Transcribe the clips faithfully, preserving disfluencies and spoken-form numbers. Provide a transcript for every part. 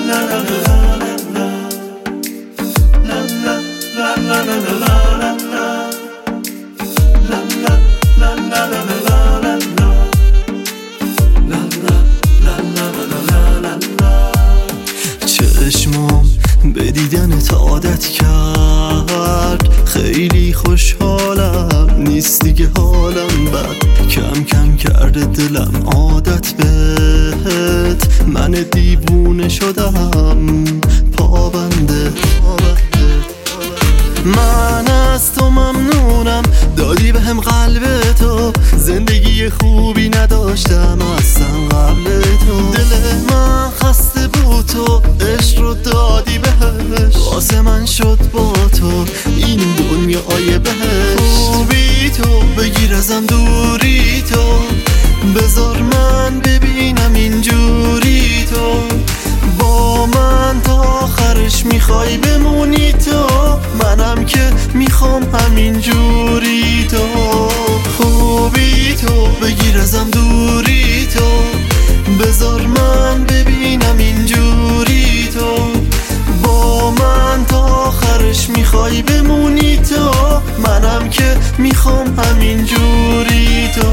چشمام به دیدنت عادت کرد، خیلی خوشحالم، نیست دیگه حالم بد، کم کم کرده دلم عادت بهت، من دیوونه شدم پابنده. من از تو ممنونم، دادی بهم قلب تو، زندگی خوبی نداشتم اصلا قبل تو، دل من خسته بود تو عشق رو دادی بهش، واسه من شد با تو این دنیای بهشت. خوبی تو بگیر ازم دوری تو، بذار من ببینم اینجوری تو، با من تا آخرش میخوای بمونی تو، منم که میخوام همین جوری تو. خوبی تو بگیر ازم دوری تو، بذار من ببینم اینجوری تو، با من تا آخرش میخوای بمونی تو، منم که میخوام همین جوری تو.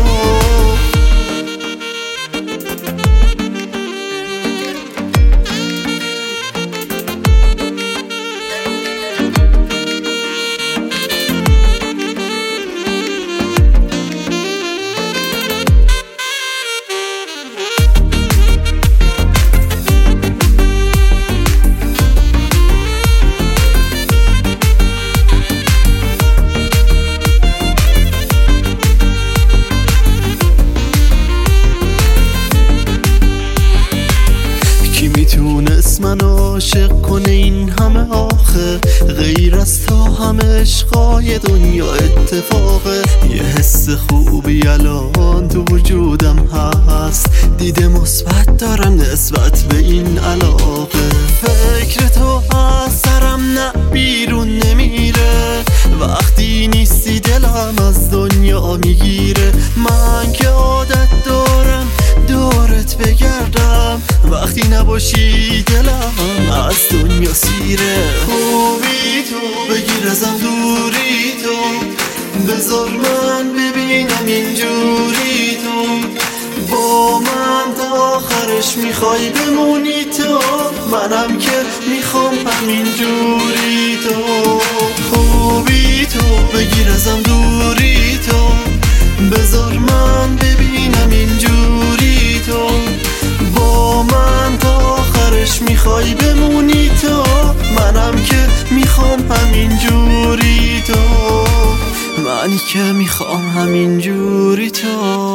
میتونست من عاشق کنه این همه آخه، غیر از تو همه عشقای دنیا اتفاقه، یه حس خوبی الان تو وجودم هست، دیده مثبت دارم نسبت به این علاقه، فکر تو از سرم نه بیرون نمیره، وقتی نیستی دلم از دنیا میگیره، من که عادت دارم دورت بگردم، وقتی نباشی دلم از دنیا سیره. خوبی تو بگیر ازم دوری تو، بذار من ببینم اینجوری تو، با من تا آخرش میخوای بمونی تو، منم که میخوام همین جوری تو. خوبی تو بگیر ازم دوری تو، بذار من ببینم اینجوری تو، با من تا آخرش میخوای بمونی تو، منم که میخوام همین جوری تو، منی که میخوام همین جوری تو.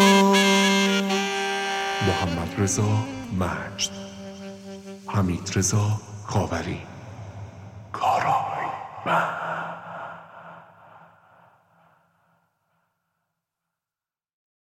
محمد رضا مجد، حمید رضا خاوری، کارای من.